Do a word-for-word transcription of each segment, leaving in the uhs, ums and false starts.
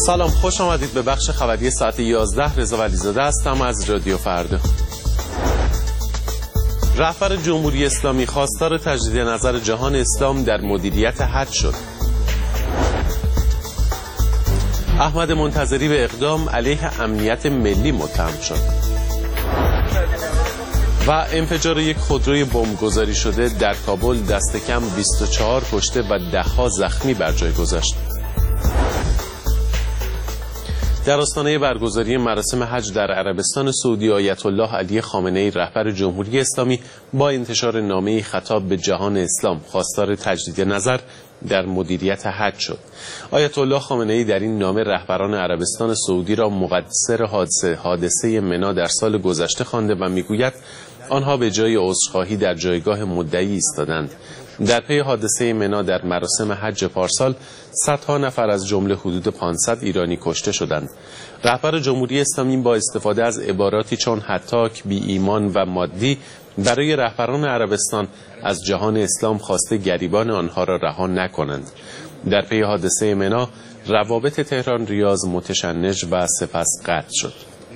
سلام، خوش آمدید به بخش خبری ساعت یازده. رضا ولیزاده هستم از رادیو فردا. رهبر جمهوری اسلامی خواستار تجدید نظر جهان اسلام در مدیریت حج شد. احمد منتظری به اقدام علیه امنیت ملی متهم شد. و انفجار یک خودروی بمبگذاری شده در کابل دست کم بیست و چهار کشته و ده ها زخمی بر جای گذاشت. در آستانه برگزاری مراسم حج در عربستان سعودی، آیت الله علی خامنه‌ای رهبر جمهوری اسلامی با انتشار نامه‌ای خطاب به جهان اسلام خواستار تجدید نظر در مدیریت حج شد. آیت الله خامنه‌ای در این نامه رهبران عربستان سعودی را مقصر حادثه حادثه منا در سال گذشته خوانده و میگوید آنها به جای عذرخواهی در جایگاه مدعی ایستادند. در پی حادثه منا در مراسم حج پارسال صدها نفر از جمله حدود پانصد ایرانی کشته شدند. رهبر جمهوری اسلامی با استفاده از عباراتی چون هتاک، بی ایمان و مادی برای رهبران عربستان از جهان اسلام خواسته گریبان آنها را رها نکنند. در پی حادثه منا روابط تهران ریاض متشنج و سپس قطع شد.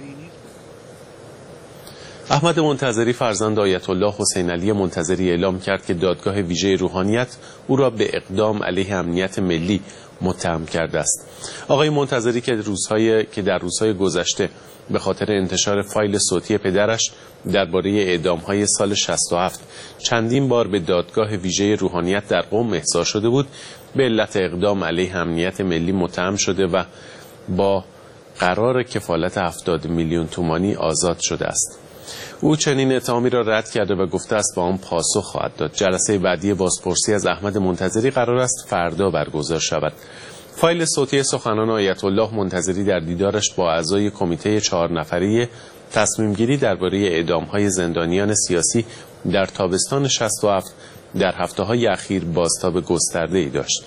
احمد منتظری فرزند آیت الله حسین علی منتظری اعلام کرد که دادگاه ویژه روحانیت او را به اقدام علیه امنیت ملی متهم کرده است. آقای منتظری که روزهای که در روزهای گذشته به خاطر انتشار فایل صوتی پدرش درباره اعدام‌های سال شصت و هفت چندین بار به دادگاه ویژه روحانیت در قم احضار شده بود، به علت اقدام علیه امنیت ملی متهم شده و با قرار کفالت هفتاد میلیون تومانی آزاد شده است. او چنین اتهامی را رد کرده و گفته است با آن پاسخ خواهد داد. جلسه بعدی بازپرسی از احمد منتظری قرار است فردا برگزار شود. فایل صوتی سخنان آیت الله منتظری در دیدارش با اعضای کمیته چهار نفره تصمیم گیری درباره اعدام‌های زندانیان سیاسی در تابستان شصت و هفت در هفته‌های اخیر بازتاب گسترده‌ای داشت.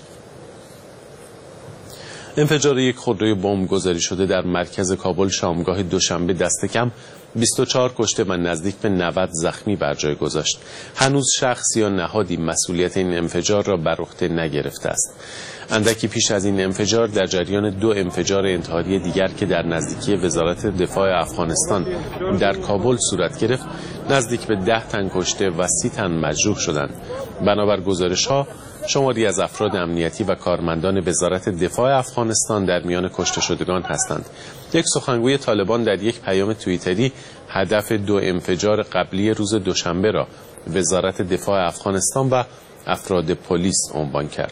انفجار یک خودروی بمبگذاری شده در مرکز کابل شامگاه دوشنبه دست کم بیست و چهار کشته و نزدیک به نود زخمی بر جای گذاشت. هنوز شخص یا نهادی مسئولیت این انفجار را بر عهده نگرفته است. اندکی پیش از این انفجار در جریان دو انفجار انتحاری دیگر که در نزدیکی وزارت دفاع افغانستان در کابل صورت گرفت، نزدیک به ده تن کشته و سی تن مجروح شدند. بنابر گزارش‌ها شماری از افراد امنیتی و کارمندان وزارت دفاع افغانستان در میان کشته شدگان هستند. یک سخنگوی طالبان در یک پیام توییتری هدف دو انفجار قبلی روز دوشنبه را وزارت دفاع افغانستان و افراد پلیس عنوان کرد.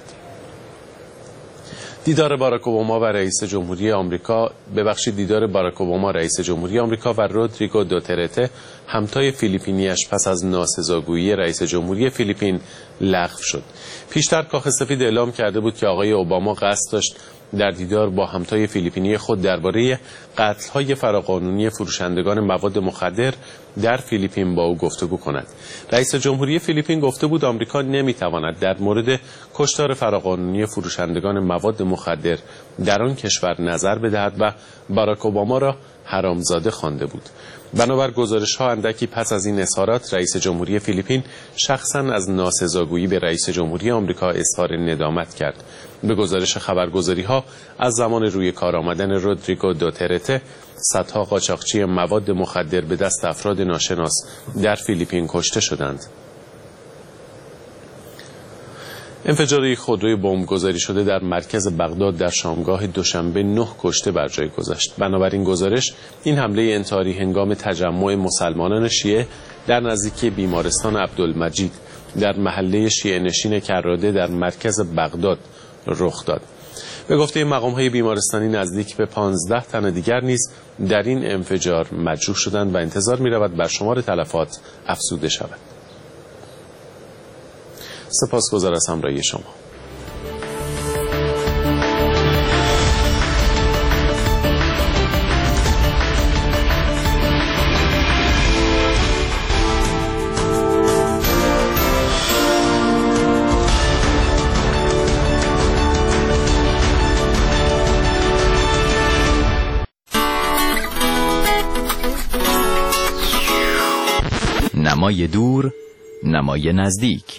دیدار باراک اوباما و رئیس جمهوری آمریکا ببخشید دیدار باراک اوباما رئیس جمهوری آمریکا و رودریگو دوترته همتای فیلیپینیش پس از ناسزاگویی رئیس جمهوری فیلیپین لغو شد. پیشتر کاخ سفید اعلام کرده بود که آقای اوباما قصد داشت در دیدار با همتای فیلیپینی خود درباره قتل‌های فراقانونی فروشندگان مواد مخدر در فیلیپین با او گفتگو کند. رئیس جمهوری فیلیپین گفته بود آمریکا نمی‌تواند در مورد کشتار فراقانونی فروشندگان مواد مخدر در آن کشور نظر بدهد و باراک اوباما را حرامزاده خوانده بود. بنابر گزارش‌ها اندکی پس از این اظهارات رئیس جمهوری فیلیپین شخصاً از ناسزاگویی به رئیس جمهوری آمریکا اظهار ندامت کرد. به گزارش خبرگزاری‌ها از زمان روی کار آمدن رودریگو دوترته صدها قاچاقچی مواد مخدر به دست افراد ناشناس در فیلیپین کشته شدند. انفجار یک خودروی بمبگذاری شده در مرکز بغداد در شامگاه دوشنبه نه کشته بر جای گذاشت. بنابراین گزارش این حمله انتحاری هنگام تجمع مسلمانان شیعه در نزدیکی بیمارستان عبدالمجید در محله شیعه نشین کراده در مرکز بغداد رخ داد. به گفته مقام‌های بیمارستانی نزدیک به پانزده تن دیگر نیز در این انفجار مجروح شدند و انتظار می‌رود بر شمار تلفات افزوده شود. سپاسگزار از همراهی شما. نمای دور، نمای نزدیک.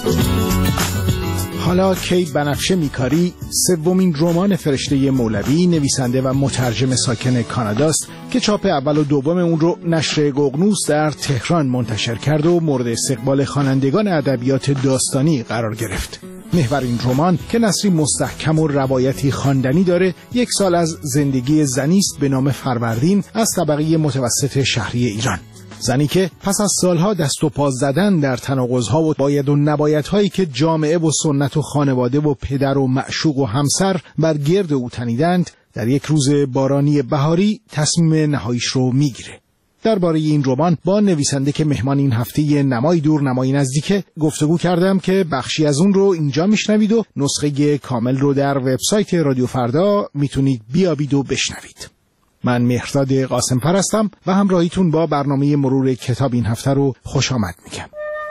حالا کی بنفشه میکاری سومین رمان فرشته مولوی، نویسنده و مترجم ساکن کاناداست که چاپ اول و دوم اون رو نشر ققنوس در تهران منتشر کرد و مورد استقبال خوانندگان ادبیات داستانی قرار گرفت. محور این رمان که نثری مستحکم و روایتی خواندنی داره، یک سال از زندگی زنی است به نام فروردین از طبقه متوسط شهری ایران. زنی که پس از سالها دست و پا زدن در تناقض‌ها و باید و نبایدهایی که جامعه و سنت و خانواده و پدر و معشوق و همسر بر گرد او تنیدند، در یک روز بارانی بهاری تصمیم نهاییش رو میگیره. درباره این رمان با نویسنده که مهمان این هفته نمای دور نمای نزدیک گفتگو کردم که بخشی از اون رو اینجا میشنوید و نسخه کامل رو در وبسایت رادیو فردا میتونید بیابید و بشنوید. من مهرداد قاسم‌پر هستم و همراهیتون با برنامه مرور کتاب این هفته رو خوش آمد میگم.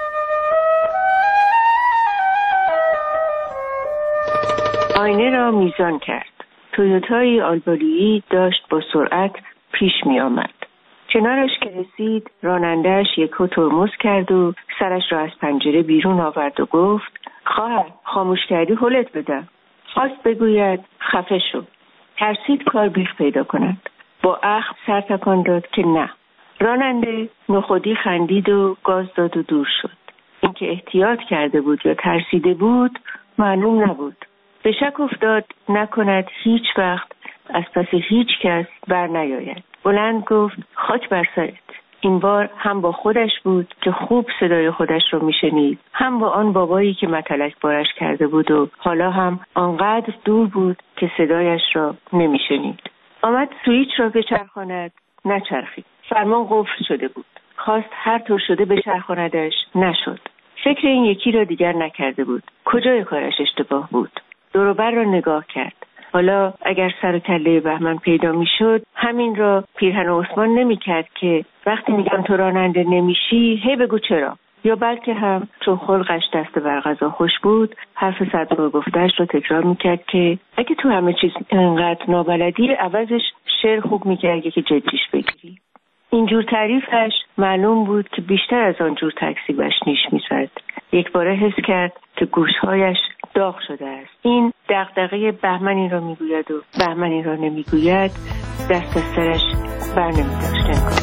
آینه را میزان کرد. تویوتای آلبالویی داشت با سرعت پیش می آمد. کنارش که رسید راننده‌اش یکو ترمز کرد و سرش را از پنجره بیرون آورد و گفت: خواهر خاموش کردی هلت بدم. خواست بگوید خفه شو. ترسید کار بیخ پیدا کند. با اخم سر تکان داد که نه. راننده نخودی خندید و گاز داد و دور شد. اینکه احتیاط کرده بود یا ترسیده بود معلوم نبود. به شک افتاد نکند هیچ وقت از پس هیچ کس بر نیاید. بلند گفت: خاک بر سرت. این بار هم با خودش بود که خوب صدای خودش رو میشنید، هم با آن بابایی که متلک بارش کرده بود و حالا هم آنقدر دور بود که صدایش را نمیشنید. آمد سویچ را بچرخاند، نچرخید. فرمان قفل شده بود. خواست هر طور شده بچرخاندش، نشد. فکر این یکی را دیگر نکرده بود. کجای کارش اشتباه بود؟ دور و بر را نگاه کرد. حالا اگر سر و کله بهمن پیدا میشد، همین را پیرهن عثمان نمیکرد که وقتی میگم تو راننده نمیشی هی بگو چرا، یا بلکه هم چون خلقش دست بر غذا خوش بود حرف صد بار گفته‌اش رو تکرار میکرد که اگه تو همه چیز انقدر نابلدی عوضش شعر خوب میکردی که جدیش بگیری. اینجور تعریفش معلوم بود که بیشتر از آنجور تکذیبش نیش میزد. یک باره حس کرد که گوشهایش داغ شده است. این دغدغه بهمنی را میگوید و بهمنی را نمیگوید، دست از سرش بر نمیداشت.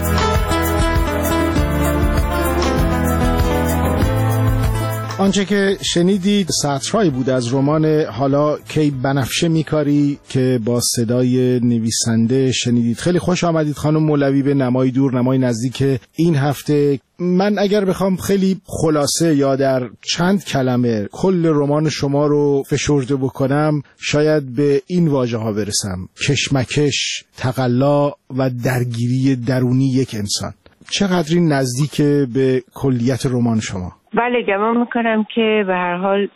آنچه که شنیدید سطرهایی بود از رمان حالا کی بنفشه میکاری که با صدای نویسنده شنیدید. خیلی خوش آمدید خانم مولوی به نمای دور نمای نزدیک این هفته. من اگر بخوام خیلی خلاصه یا در چند کلمه کل رمان شما رو فشرده بکنم، شاید به این واژه ها برسم: کشمکش، تقلا و درگیری درونی یک انسان. چقدر این نزدیک به کلیت رمان شما؟ بله، گمان میکنم که به هر حال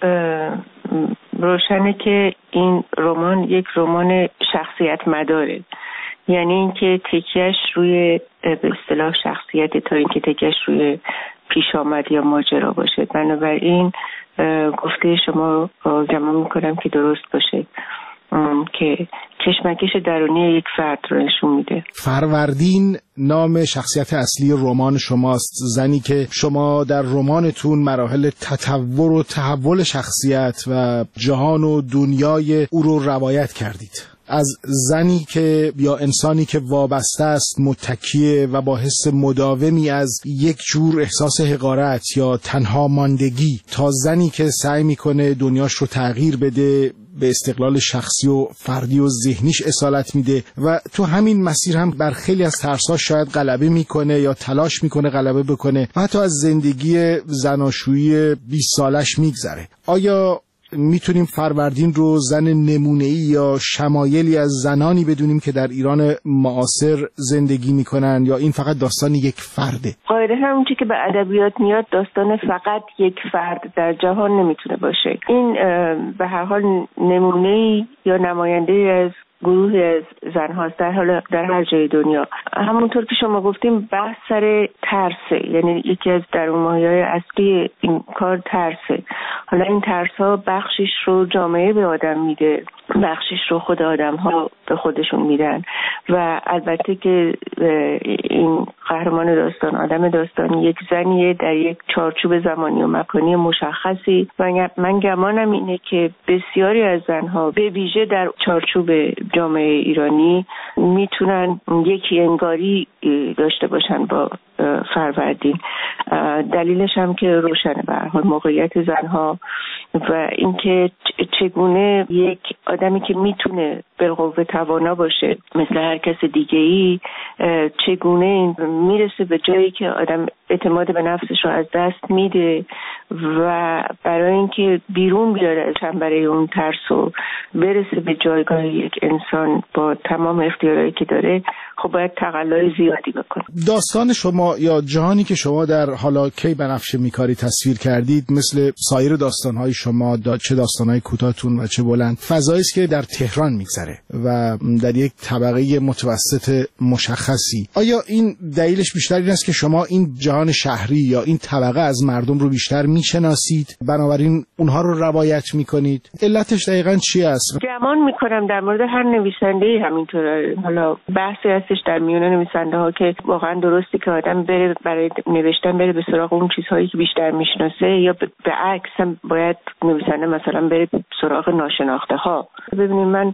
روشنه که این رمان یک رمان شخصیت مداره، یعنی اینکه تکیهش روی به اصطلاح شخصیت تا اینکه تکیهش روی پیش آمد یا ماجرا باشه. بنابراین گفته شما گمان میکنم که درست باشه که کشمکش درونی یک فرد رو نشون میده. فروردین نام شخصیت اصلی رمان شماست، زنی که شما در رمانتون مراحل تطور و تحول شخصیت و جهان و دنیای او رو روایت کردید. از زنی که یا انسانی که وابسته است، متکیه و با حس مداومی از یک جور احساس حقارت یا تنها ماندگی، تا زنی که سعی میکنه دنیاش رو تغییر بده، به استقلال شخصی و فردی و ذهنیش اصالت میده و تو همین مسیر هم بر خیلی از ترساش شاید غلبه میکنه یا تلاش میکنه غلبه بکنه و حتی از زندگی زناشویی بیست سالش میگذره. آیا میتونیم فروردین رو زن نمونه‌ای یا شمایلی از زنانی بدونیم که در ایران معاصر زندگی میکنن، یا این فقط داستان یک فرده؟ قاعده همون چی که به ادبیات میاد داستان فقط یک فرد در جهان نمیتونه باشه. این به هر حال نمونه‌ای یا نماینده‌ای از گروهی از زن هاست در حال در هر جای دنیا. همونطور که شما گفتیم بحث سر ترسه، یعنی یکی از درون‌مایه‌های اصلی این کار ترسه. حالا این ترس ها بخشش رو جامعه به آدم میده، بخشش رو خود آدم ها به خودشون میدن و البته که این قهرمان داستان، آدم داستان، یک زنیه در یک چارچوب زمانی و مکانی مشخصی و من گمانم اینه که بسیاری از زنها به ویژه در چارچوب جامعه ایرانی میتونن یکی انگاری داشته باشن با فروردین. دلیلش هم که روشنه به هر حال موقعیت زنها و اینکه چگونه یک آدمی که میتونه بالقوه توانا باشه مثل هر کس دیگه ای چگونه میرسه به جایی که آدم اعتماد به نفسش رو از دست میده و برای اینکه بیرون بیاره از چنبره اون ترس و برسه به جایگاه یک انسان با تمام اختیارایی که داره، خب باید تقلای زیادی بکنه. داستان شما یا جهانی که شما در حالا کی بنفشه میکاری تصویر کردید مثل سایر داستانهای شما دا چه داستانهای کوتاهتون و چه بلند فضایی است که در تهران میگذره و در یک طبقه متوسط مشخصی. آیا این دلیلش بیشتر این است که شما این جهان شهری یا این طبقه از مردم رو بیشتر میشناسید بنابراین اونها رو روایت میکنید؟ علتش دقیقاً چی است؟ گمان میکنم در مورد هر نویسنده‌ای همینطوره. حالا بحثی هستش در میون نویسنده ها که واقعا درستی که آدم بره برای نوشتن بره به سراغ اون چیزهایی که بیشتر میشناسه یا به عکس هم باید نویسنده مثلا بره به سراغ ناشناخته ها. ببینید من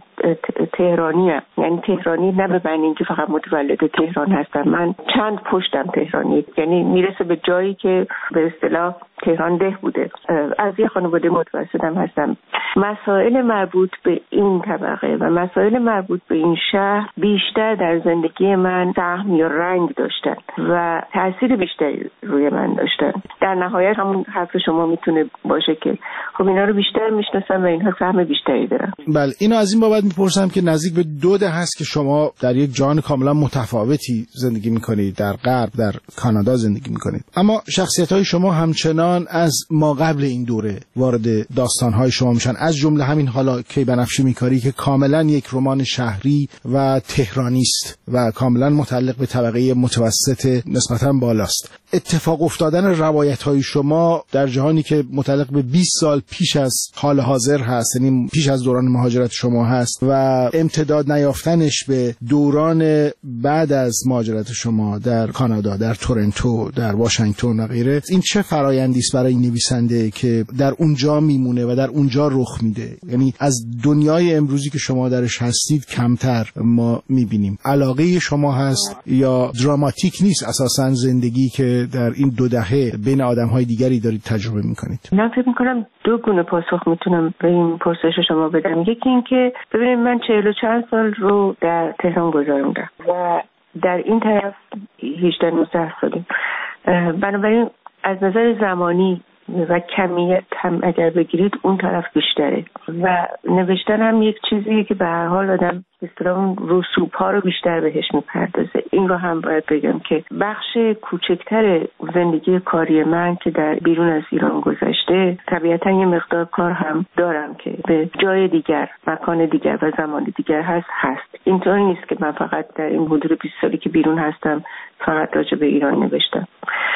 تهرانی ام، یعنی تهرانی نه به معنی اینکه فقط متولد تهران هستم، من چند پشتم تهرانی، یعنی میرسه به جایی که به اصطلاح تهران ده بوده. از یه خانواده متوسطم هستم. مسائل مربوط به این طبقه و مسائل مربوط به این شهر بیشتر در زندگی من سهم یا رنگ داشتن و تأثیر بیشتری روی من داشتن. در نهایت همون حرف شما میتونه باشه که خب اینا رو بیشتر میشناسم و اینها سهم بیشتری دارن. بله، اینو از این بابت میپرسم که نزدیک به دو دهه هست که شما در یک جهان کاملا متفاوتی زندگی میکنید، در غرب، در کانادا زندگی میکنید، اما شخصیت‌های شما همچنان از ما قبل این دوره وارد داستان‌های شما میشن، از جمله همین حالا کی بنفشه میکاری که کاملا یک رمان شهری و تهرانی است و کاملا متعلق به طبقه متوسط نسبتاً بالاست. اتفاق افتادن روایت‌های شما در جهانی که متعلق به بیست سال پیش از حال حاضر هست، یعنی پیش از دوران مهاجرت شما هست و امتداد نیافتنش به دوران بعد از مهاجرت شما در کانادا، در تورنتو، در واشنگتن و غیره، این چه فرآیندی است برای نویسنده که در اونجا میمونه و در اونجا رخ میده؟ یعنی از دنیای امروزی که شما درش هستید کمتر ما میبینیم. علاقه شما هست یا دراماتیک نیست اساساً زندگی که در این دو دهه بین آدم‌های دیگری دارید تجربه میکنید؟ من فکر میکنم دو گونه پاسخ میتونم به این پرسش شما بدم. یکی این که ببینید من چهل و چند سال رو در تهران گذروندم و در این طرف هجده نوزده سالی، بنابراین از نظر زمانی و کمیت هم اگر بگیرید اون طرف بیشتره و نوشتن هم یک چیزیه که به هر حال آدم اصطلاحاً رسوب ها رو بیشتر بهش میپردازه. این رو هم باید بگم که بخش کوچکتر زندگی کاری من که در بیرون از ایران گذشته، طبیعتاً یه مقدار کار هم دارم که به جای دیگر، مکان دیگر و زمان دیگر هست هست اینطوری نیست که من فقط در این حدود بیست سالی که بیرون هستم فقط راجع به ایران نوشتم.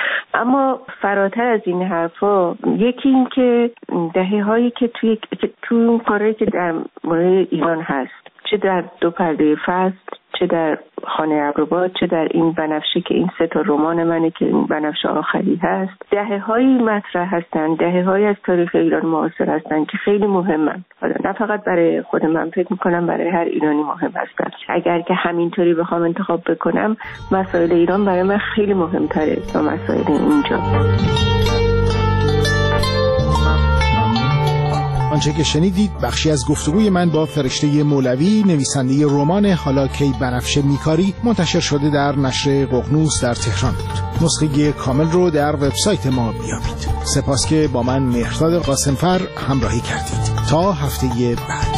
اما فراتر از این حرفا، یکی این که دهه هایی که توی که تو کاری که در مورد ایران هست، چه در دو پرده فصل، چه در خانه ابروباد، چه در این بنفشه که این سه تا رمان منه که این بنفشه آخری هست، دهه هایی مطرح هستن، دهه هایی از تاریخ ایران معاصر هستن که خیلی مهمن. حالا نه فقط برای خود من، فکر میکنم برای هر ایرانی مهم هستن. اگر که همینطوری بخوام انتخاب بکنم، مسائل ایران برای من خیلی مهمتره تا مسائل اینجا. آنچه که شنیدید بخشی از گفتگوی من با فرشته مولوی، نویسنده رمان حالا کی بنفشه میکاری، منتشر شده در نشر ققنوس در تهران بود. نسخه کامل رو در وبسایت ما بیابید. سپاس که با من مهرداد قاسمفر همراهی کردید. تا هفته بعد.